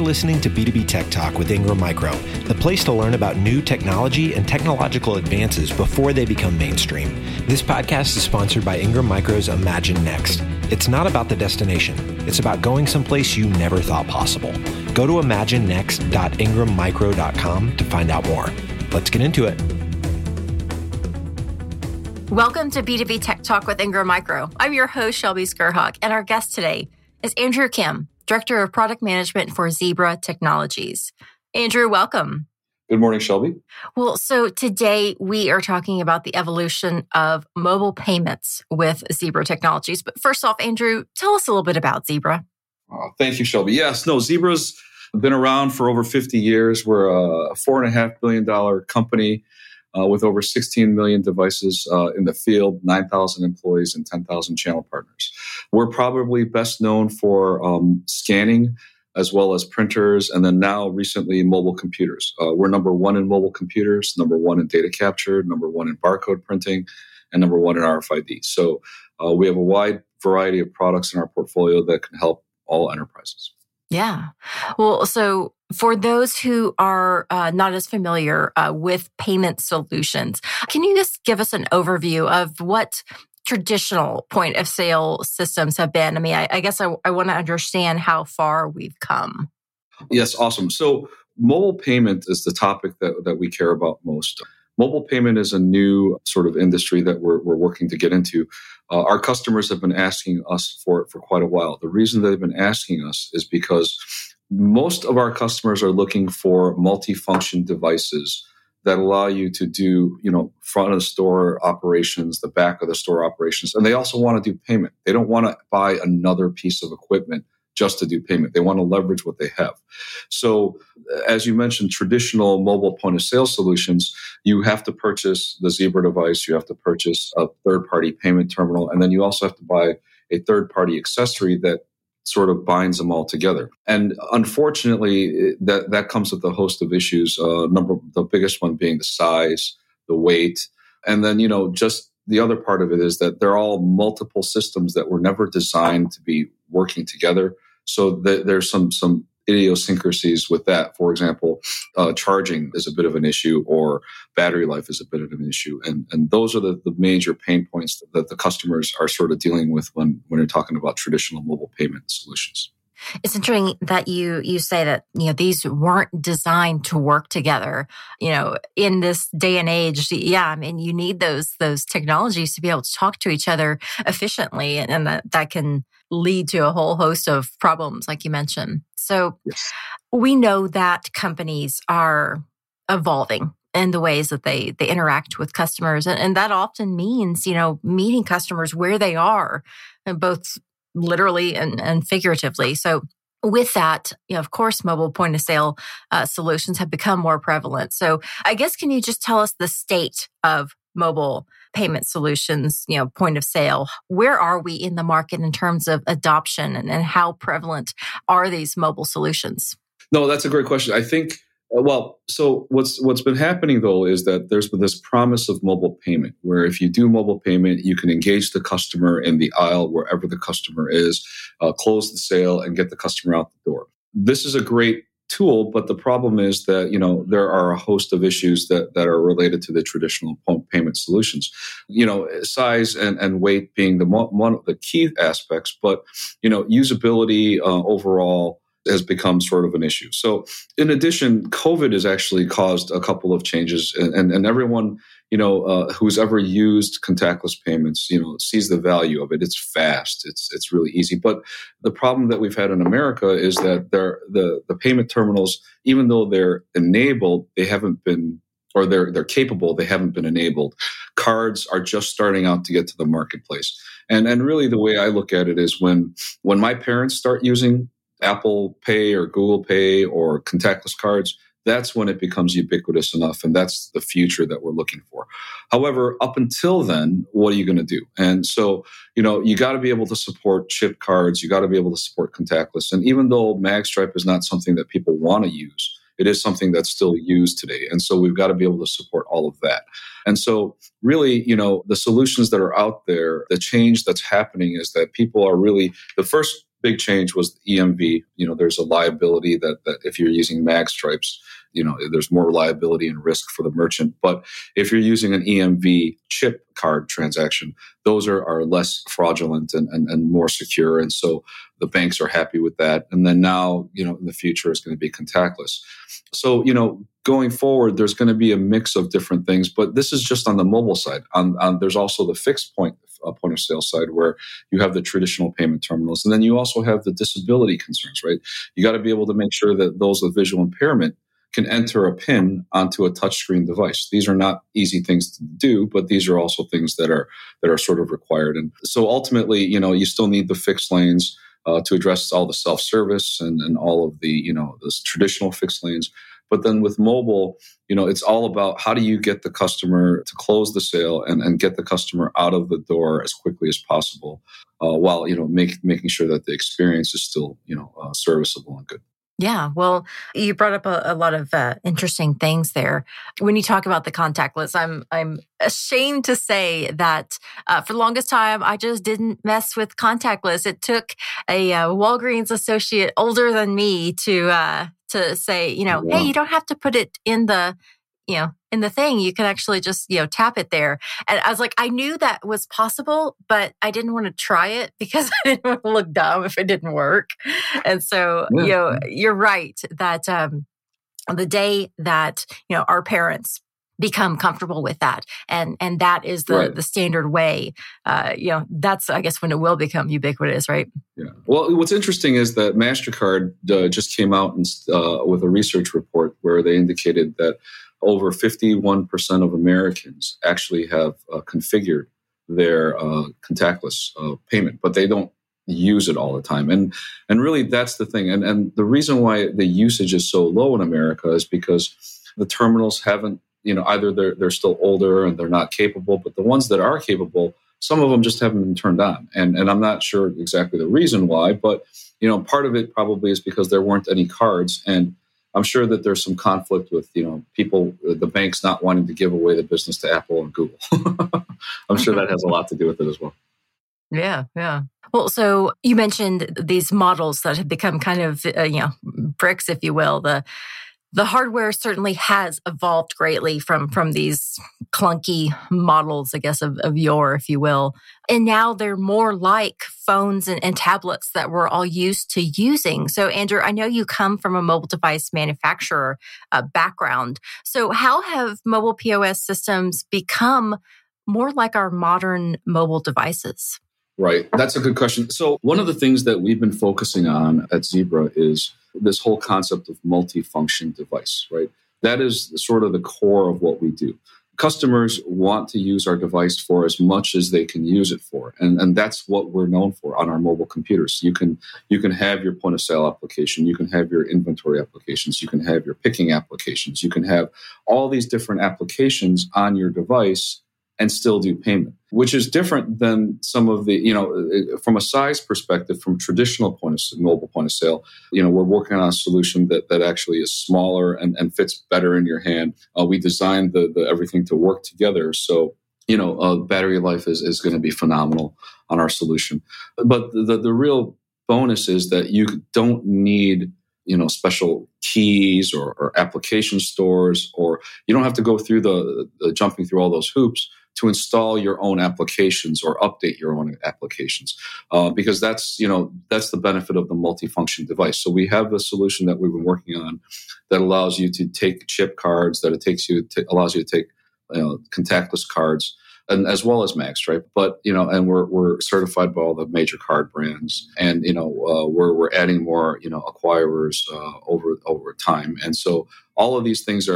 listening to B2B Tech Talk with Ingram Micro, the place to learn about new technology and technological advances before they become mainstream. This podcast is sponsored by Ingram Micro's Imagine Next. It's not about the destination. It's about going someplace you never thought possible. Go to imaginenext.ingrammicro.com to find out more. Let's get into it. Welcome to B2B Tech Talk with Ingram Micro. I'm your host, Shelby Skurhawk, and our guest today is Andrew Kim, Director of Product Management for Zebra Technologies. Andrew, welcome. Good morning, Shelby. Well, so today we are talking about the evolution of mobile payments with Zebra Technologies. But first off, Andrew, tell us a little bit about Zebra. Thank you, Shelby. Yes, Zebra's been around for over 50 years. We're a $4.5 billion company with over 16 million devices in the field, 9,000 employees, and 10,000 channel partners. We're probably best known for scanning as well as printers, and then now recently mobile computers. We're number one in mobile computers, number one in data capture, number one in barcode printing, and number one in RFID. So we have a wide variety of products in our portfolio that can help all enterprises. Yeah. Well, so for those who are not as familiar with payment solutions, can you just give us an overview of what traditional point of sale systems have been? I mean, I guess I want to understand how far we've come. Yes, awesome. So mobile payment is the topic that we care about most. Mobile payment is a new sort of industry that we're working to get into. Our customers have been asking us for it for quite a while. The reason they've been asking us is because most of our customers are looking for multifunction devices that allow you to do, front of the store operations, the back of the store operations, and they also want to do payment. They don't want to buy another piece of equipment just to do payment. They want to leverage what they have. So, as you mentioned, traditional mobile point of sale solutions, you have to purchase the Zebra device, you have to purchase a third-party payment terminal, and then you also have to buy a third-party accessory that sort of binds them all together. And unfortunately, that comes with a host of issues. The biggest one being the size, the weight, and then, just the other part of it is that they're all multiple systems that were never designed to be working together. So there's some idiosyncrasies with that. For example, charging is a bit of an issue, or battery life is a bit of an issue. And those are the major pain points that the customers are sort of dealing with when you're talking about traditional mobile payment solutions. It's interesting that you say that, these weren't designed to work together, in this day and age. Yeah, I mean, you need those technologies to be able to talk to each other efficiently, and that can lead to a whole host of problems, like you mentioned. So yes. We know that companies are evolving in the ways that they interact with customers. And that often means, meeting customers where they are, both literally and figuratively. So with that, of course, mobile point of sale solutions have become more prevalent. So I guess, can you just tell us the state of mobile payment solutions, point of sale? Where are we in the market in terms of adoption, and how prevalent are these mobile solutions? No, that's a great question. I think, so what's been happening though is that there's been this promise of mobile payment, where if you do mobile payment, you can engage the customer in the aisle wherever the customer is, close the sale, and get the customer out the door. This is a great tool, but the problem is that, there are a host of issues that are related to the traditional payment solutions. Size and weight being one of the key aspects, but, usability overall has become sort of an issue. So in addition, COVID has actually caused a couple of changes, and everyone, who's ever used contactless payments, sees the value of it. It's fast. It's really easy. But the problem that we've had in America is that the payment terminals, even though they're enabled, they haven't been, or they're capable, they haven't been enabled. Cards are just starting out to get to the marketplace. And really the way I look at it is when my parents start using Apple Pay or Google Pay or contactless cards, that's when it becomes ubiquitous enough, and that's the future that we're looking for. However, up until then, what are you going to do? And so, you got to be able to support chip cards, you got to be able to support contactless. And even though magstripe is not something that people want to use, it is something that's still used today. And so we've got to be able to support all of that. And so really, the solutions that are out there, the change that's happening is that people are really, the first big change was EMV. There's a liability that if you're using mag stripes, there's more liability and risk for the merchant. But if you're using an EMV chip card transaction, those are less fraudulent and more secure. And so the banks are happy with that. And then now, in the future, it's going to be contactless. So, going forward, there's going to be a mix of different things, but this is just on the mobile side. There's also the fixed point of sale side where you have the traditional payment terminals. And then you also have the disability concerns, right? You got to be able to make sure that those with visual impairment can enter a PIN onto a touchscreen device. These are not easy things to do, but these are also things that are sort of required. And so ultimately, you still need the fixed lanes to address all the self-service and all of the, those traditional fixed lanes. But then with mobile, it's all about how do you get the customer to close the sale and get the customer out of the door as quickly as possible, while making sure that the experience is still serviceable and good. Yeah, well, you brought up a lot of interesting things there. When you talk about the contactless, I'm ashamed to say that for the longest time, I just didn't mess with contactless. It took a Walgreens associate older than me to say, Wow. Hey, you don't have to put it in the thing. You can actually just, tap it there. And I was like, I knew that was possible, but I didn't want to try it because I didn't want to look dumb if it didn't work. And so, you're right that the day that, our parents become comfortable with that, and that is the standard way, that's, I guess, when it will become ubiquitous, right? Yeah. Well, what's interesting is that MasterCard just came out with a research report where they indicated that over 51% of Americans actually have configured their contactless payment, but they don't use it all the time. And really, that's the thing. And the reason why the usage is so low in America is because the terminals haven't, either they're still older and they're not capable, but the ones that are capable, some of them just haven't been turned on. And I'm not sure exactly the reason why, but part of it probably is because there weren't any cards. And I'm sure that there's some conflict with, people, the banks not wanting to give away the business to Apple and Google. I'm sure that has a lot to do with it as well. Yeah, yeah. Well, so you mentioned these models that have become kind of, bricks, if you will. The hardware certainly has evolved greatly from these clunky models, I guess, of yore, if you will. And now they're more like phones and tablets that we're all used to using. So, Andrew, I know you come from a mobile device manufacturer background. So how have mobile POS systems become more like our modern mobile devices? Right. That's a good question. So one of the things that we've been focusing on at Zebra is this whole concept of multifunction device, right? That is sort of the core of what we do. Customers want to use our device for as much as they can use it for. And that's what we're known for on our mobile computers. You can have your point of sale application. You can have your inventory applications. You can have your picking applications. You can have all these different applications on your device and still do payment, which is different than some of the, from a size perspective, from traditional mobile point of sale, we're working on a solution that actually is smaller and fits better in your hand. We designed the everything to work together. So, battery life is going to be phenomenal on our solution. But the real bonus is that you don't need special keys or application stores, or you don't have to go through the jumping through all those hoops to install your own applications or update your own applications, because that's the benefit of the multifunction device. So we have a solution that we've been working on that allows you to take chip cards, allows you to take contactless cards, and as well as magstripe. But and we're certified by all the major card brands, and we're adding more acquirers over time. And so all of these things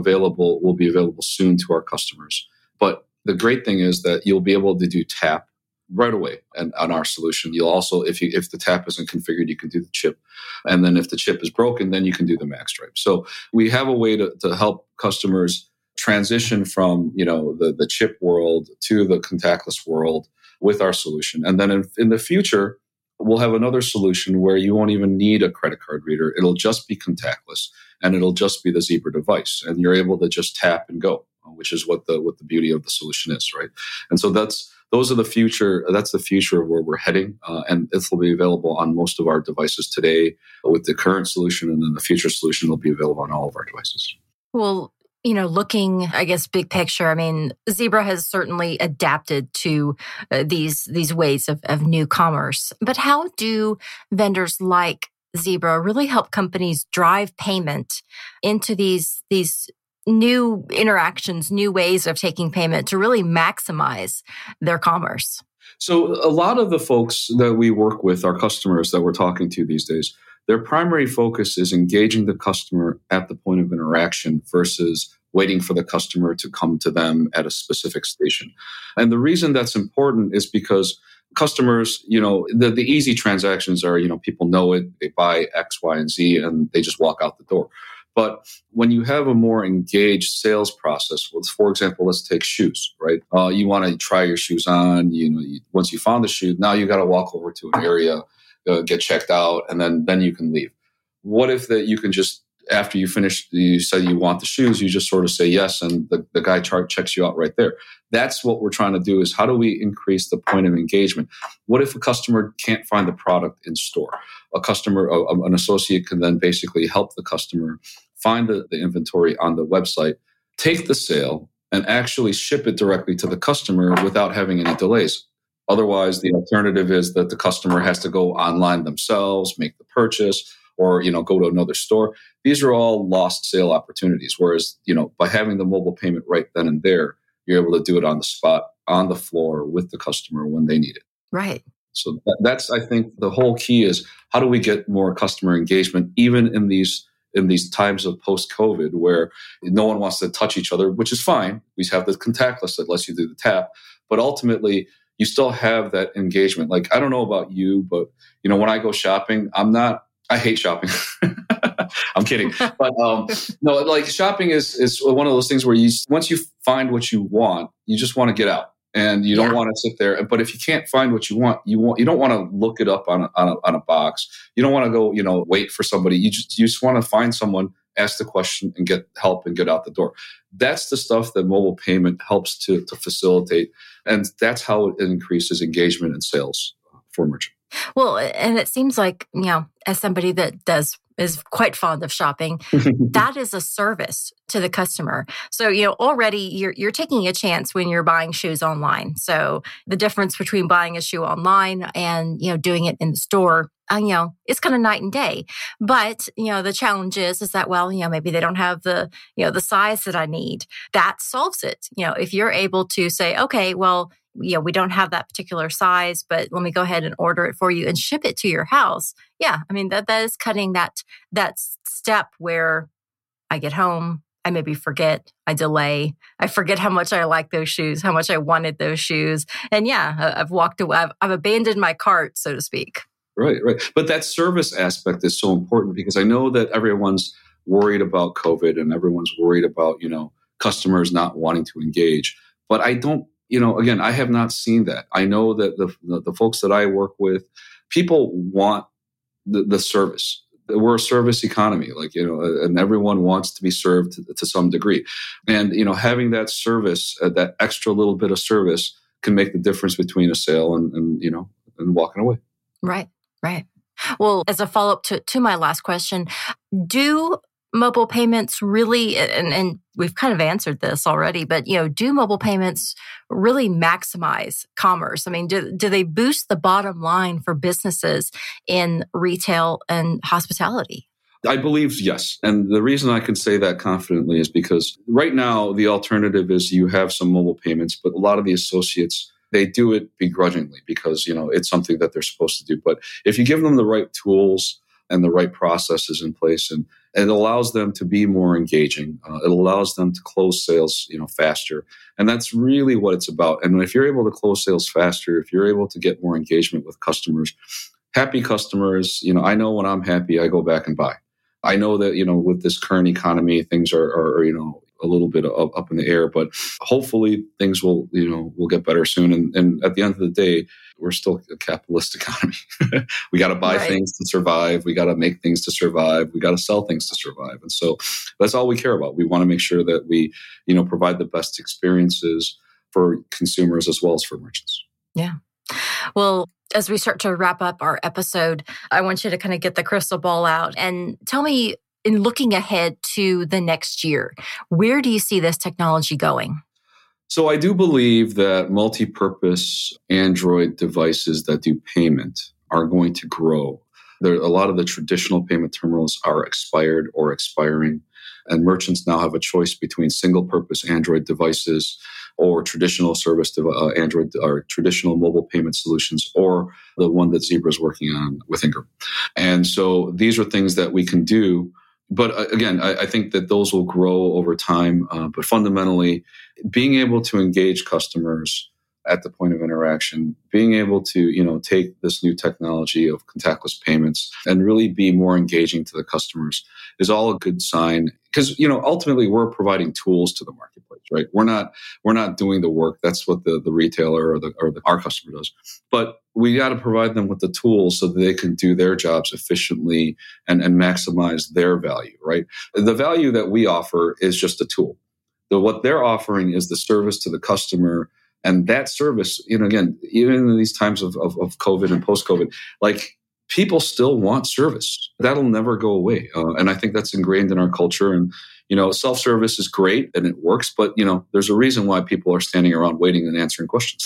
will be available soon to our customers. But the great thing is that you'll be able to do tap right away, and on our solution, you'll also, if the tap isn't configured, you can do the chip, and then if the chip is broken, then you can do the magstripe. So we have a way to help customers transition from the chip world to the contactless world with our solution, and then in the future, we'll have another solution where you won't even need a credit card reader. It'll just be contactless, and it'll just be the Zebra device, and you're able to just tap and go, which is what the beauty of the solution is, right? And so that's those are the future. That's the future of where we're heading. And this will be available on most of our devices today with the current solution. And then the future solution will be available on all of our devices. Well, looking, I guess, big picture, I mean, Zebra has certainly adapted to these ways of new commerce. But how do vendors like Zebra really help companies drive payment into these new interactions, new ways of taking payment to really maximize their commerce? So a lot of the folks that we work with, our customers that we're talking to these days, their primary focus is engaging the customer at the point of interaction versus waiting for the customer to come to them at a specific station. And the reason that's important is because customers, the easy transactions are, people know it, they buy X, Y, and Z, and they just walk out the door. But when you have a more engaged sales process, for example, let's take shoes, right? You want to try your shoes on, once you found the shoe, now you got to walk over to an area, get checked out, and then you can leave. What if that you can just, after you finish, you say you want the shoes, you just sort of say yes, and the guy checks you out right there. That's what we're trying to do, is how do we increase the point of engagement? What if a customer can't find the product in store? An associate can then basically help the customer find the inventory on the website, take the sale, and actually ship it directly to the customer without having any delays. Otherwise, the alternative is that the customer has to go online themselves, make the purchase, or go to another store. These are all lost sale opportunities. Whereas, by having the mobile payment right then and there, you're able to do it on the spot, on the floor with the customer when they need it. Right. So that's, I think, the whole key is how do we get more customer engagement, even in these times of post-COVID where no one wants to touch each other, which is fine. We have the contactless that lets you do the tap, but ultimately you still have that engagement. Like, I don't know about you, but when I go shopping, I hate shopping. I'm kidding. But no, like shopping is one of those things where once you find what you want, you just want to get out. And you don't want to sit there. But if you can't find what you don't want to look it up on a box. You don't want to go, wait for somebody. You just want to find someone, ask the question, and get help and get out the door. That's the stuff that mobile payment helps to facilitate. And that's how it increases engagement and sales for merchant. Well, and it seems like, as somebody that is quite fond of shopping, that is a service to the customer. So, already you're taking a chance when you're buying shoes online. So the difference between buying a shoe online and, doing it in the store, it's kind of night and day. But, the challenge is that, maybe they don't have the size that I need. That solves it. If you're able to say, okay, well, we don't have that particular size, but let me go ahead and order it for you and ship it to your house. Yeah, I mean, that is cutting that step where I get home, I maybe forget, I delay, I forget how much I like those shoes, how much I wanted those shoes. And I've walked away, I've abandoned my cart, so to speak. Right. But that service aspect is so important because I know that everyone's worried about COVID and everyone's worried about, customers not wanting to engage. But I don't, again, I have not seen that. I know that the folks that I work with, people want the service. We're a service economy, and everyone wants to be served to some degree. And, having that service, that extra little bit of service can make the difference between a sale and walking away. Right. Well, as a follow-up to my last question, do mobile payments really, and we've kind of answered this already, but, do mobile payments really maximize commerce? I mean, do they boost the bottom line for businesses in retail and hospitality? I believe yes. And the reason I can say that confidently is because right now the alternative is you have some mobile payments, but a lot of the associates, they do it begrudgingly because, it's something that they're supposed to do. But if you give them the right tools and the right processes in place, and it allows them to be more engaging, it allows them to close sales, faster. And that's really what it's about. And if you're able to close sales faster, if you're able to get more engagement with customers, happy customers, I know when I'm happy, I go back and buy. I know that, with this current economy, things are a little bit up in the air, but hopefully things will get better soon. And at the end of the day, we're still a capitalist economy. We got to buy things to survive. We got to make things to survive. We got to sell things to survive. And so that's all we care about. We want to make sure that we, provide the best experiences for consumers as well as for merchants. Yeah. Well, as we start to wrap up our episode, I want you to kind of get the crystal ball out and tell me, in looking ahead to the next year, where do you see this technology going? So I do believe that multi-purpose Android devices that do payment are going to grow. A lot of the traditional payment terminals are expired or expiring, and merchants now have a choice between single-purpose Android devices or traditional service Android or traditional mobile payment solutions, or the one that Zebra is working on with Ingram. And so these are things that we can do. But again, I think that those will grow over time. But fundamentally, being able to engage customers at the point of interaction, being able to, take this new technology of contactless payments and really be more engaging to the customers is all a good sign. Because, ultimately we're providing tools to the marketplace, right? We're not doing the work. That's what the retailer or our customer does. But we got to provide them with the tools so that they can do their jobs efficiently and maximize their value, right? The value that we offer is just a tool. What they're offering is the service to the customer. And that service, again, even in these times of COVID and post-COVID, people still want service. That'll never go away. And I think that's ingrained in our culture. And, self-service is great and it works, but, there's a reason why people are standing around waiting and answering questions.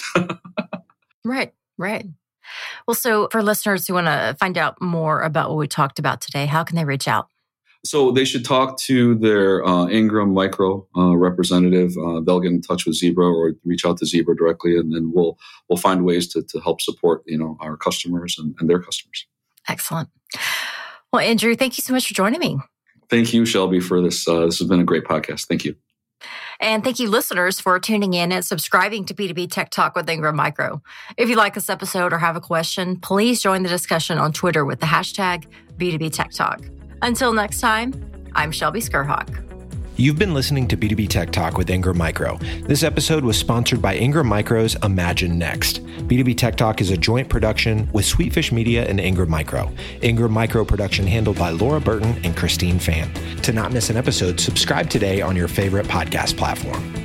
Right. Well, so for listeners who want to find out more about what we talked about today, how can they reach out? So they should talk to their Ingram Micro representative. They'll get in touch with Zebra or reach out to Zebra directly, and then we'll find ways to help support our customers and their customers. Excellent. Well, Andrew, thank you so much for joining me. Thank you, Shelby, for this. This has been a great podcast. Thank you. And thank you, listeners, for tuning in and subscribing to B2B Tech Talk with Ingram Micro. If you like this episode or have a question, please join the discussion on Twitter with the hashtag B2B Tech Talk. Until next time, I'm Shelby Skrhak. You've been listening to B2B Tech Talk with Ingram Micro. This episode was sponsored by Ingram Micro's Imagine Next. B2B Tech Talk is a joint production with Sweetfish Media and Ingram Micro. Ingram Micro production handled by Laura Burton and Christine Fan. To not miss an episode, subscribe today on your favorite podcast platform.